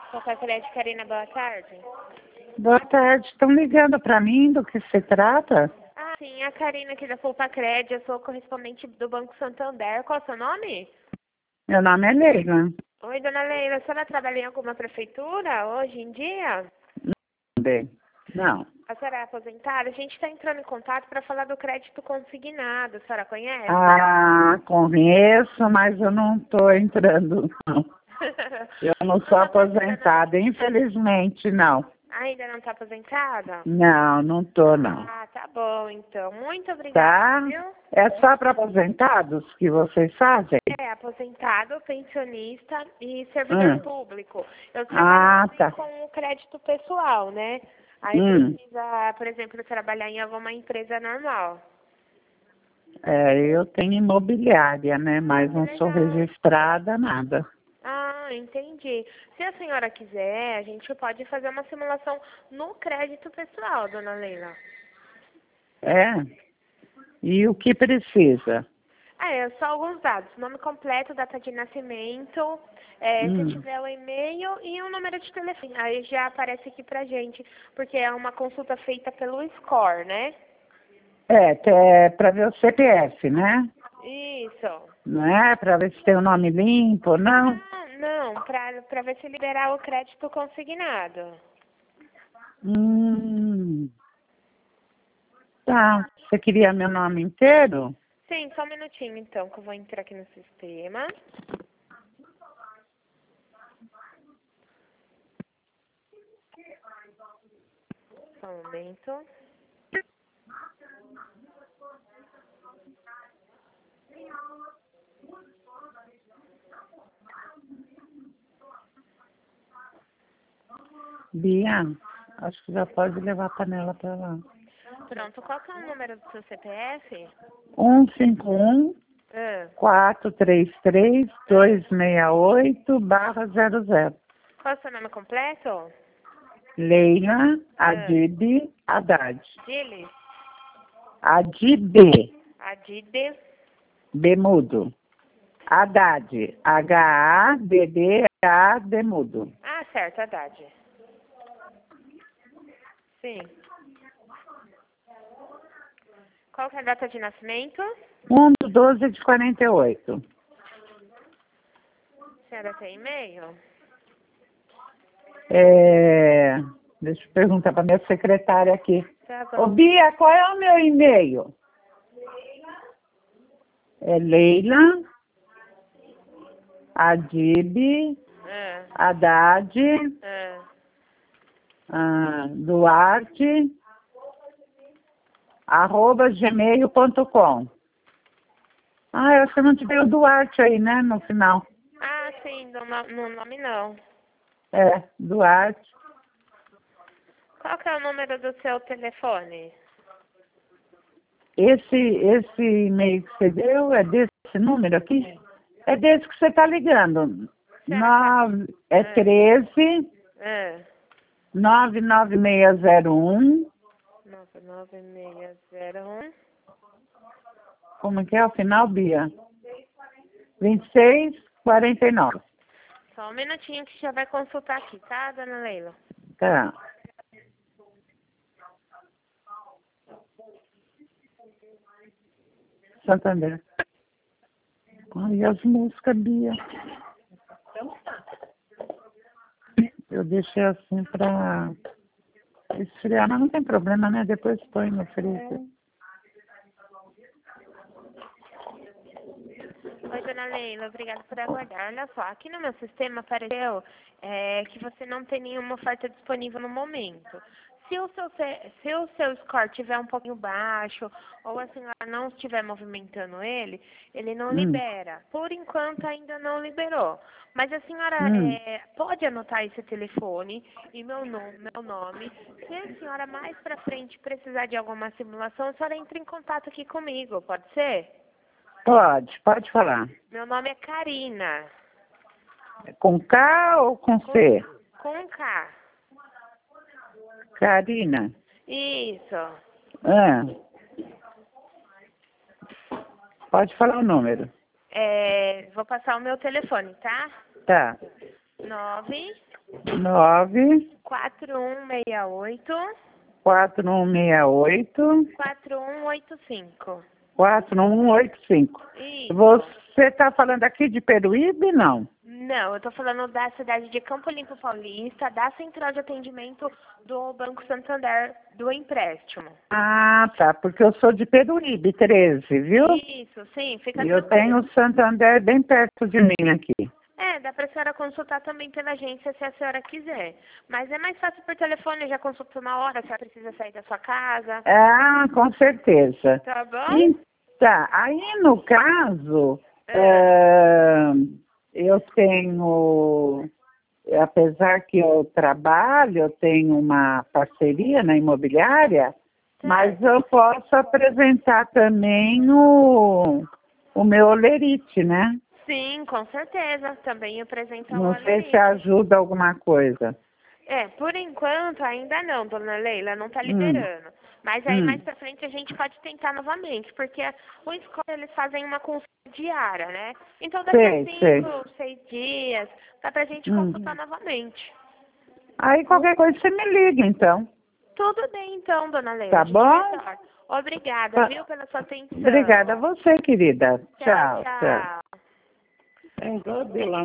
Café Crédito, Karina, boa tarde. Boa tarde. Estão ligando para mim do que se trata? Ah, sim, a Karina aqui da Poupa Crédito, eu sou correspondente do Banco Santander. Qual é o seu nome? Meu nome é Leila. Oi, dona Leila, a senhora trabalha em alguma prefeitura hoje em dia? Bem, não. A senhora é aposentada? A gente está entrando em contato para falar do crédito consignado. A senhora conhece? Ah, conheço, mas eu não estou entrando, não. Eu não sou aposentada, infelizmente, não. Ainda não está aposentada? Não, não estou, não. Ah, tá bom, então. Muito obrigada, Tá? viu? É só para aposentados que vocês fazem? É, aposentado, pensionista e servidor público. Eu Ah, trabalho tá. com o crédito pessoal, né? Aí precisa, por exemplo, trabalhar em alguma empresa normal. É, eu tenho imobiliária, né? Mas não sou registrada, nada. Ah, entendi. Se a senhora quiser, a gente pode fazer uma simulação no crédito pessoal, dona Leila. É? E o que precisa? Ah, é só alguns dados. Nome completo, data de nascimento, se tiver o e-mail e o número de telefone. Aí já aparece aqui pra gente, porque é uma consulta feita pelo Score, né? É para ver o CPF, né? Isso. Não é para ver se tem o nome limpo, não? Ah, não, pra ver se liberar o crédito consignado. Tá. Você queria meu nome inteiro? Sim, só um minutinho então, que eu vou entrar aqui no sistema. Só um momento. Bia, acho que já pode levar a panela para lá. Pronto, qual que é o número do seu CPF? 151 Ah, 433 268/00. qual é o seu nome completo? Leila Adib Haddad. Diles? Adib, Adides? B mudo. Haddad, Haddad mudo. Ah, certo, Haddad. Sim. Qual que é a data de nascimento? 1/12/48. A senhora tem e-mail? Deixa eu perguntar para minha secretária aqui. Tá Ô, bom. Bia, qual é o meu e-mail? É Leila Adib Haddad Duarte @gmail.com. Ah, eu acho que não te deu Duarte aí, né, no final. Ah, sim, no nome não. É, Duarte. Qual que é o número do seu telefone? Esse e-mail que você deu é desse número aqui? É desse que você está ligando. É 13 99601. 99601. Como que é o final, Bia? 2649. Só um minutinho que já vai consultar aqui, tá, dona Leila? Tá. Santander. Ai, as músicas, Bia. Eu deixei assim pra esfriar, mas não tem problema, né? Depois põe no freezer. Oi, dona Leila, obrigada por aguardar. Olha só, aqui no meu sistema apareceu que você não tem nenhuma oferta disponível no momento. Se o seu score estiver um pouquinho baixo ou a senhora não estiver movimentando ele, ele não libera. Por enquanto ainda não liberou. Mas a senhora pode anotar esse telefone e meu nome. Se a senhora mais para frente precisar de alguma simulação, a senhora entra em contato aqui comigo, pode ser? Pode falar. Meu nome é Karina. Com K ou com C? Com K. Karina. Isso. Pode falar o número. Vou passar o meu telefone, tá? Tá. 9 4168 4168 4185. 4185. Isso. Você está falando aqui de Peruíbe, não? Não, eu estou falando da cidade de Campo Limpo Paulista, da central de atendimento do Banco Santander do empréstimo. Ah, tá, porque eu sou de Peruíbe, 13, viu? Isso, sim, fica E eu tranquilo. tenho o Santander bem perto de mim aqui. Dá para a senhora consultar também pela agência se a senhora quiser. Mas é mais fácil por telefone, já consulta na hora, a senhora precisa sair da sua casa. Ah, com certeza. Tá bom? E, tá, aí no caso, eu tenho, apesar que eu trabalho, eu tenho uma parceria na imobiliária, mas eu posso apresentar também o meu olerite, né? Sim, com certeza. Também apresenta o Não sei Olerite. se ajuda alguma coisa. Por enquanto ainda não, dona Leila, não está liberando. Mas aí mais pra frente a gente pode tentar novamente, porque o Score eles fazem uma consulta diária, né? Então daqui a 5, 6 dias, dá pra gente consultar novamente. Aí qualquer coisa você me liga, então. Tudo bem então, dona Leila. Tá a gente bom? retorna. Obrigada, viu, pela sua atenção. Obrigada a você, querida. Tchau, Tchau, tchau. tchau. É igual de lá.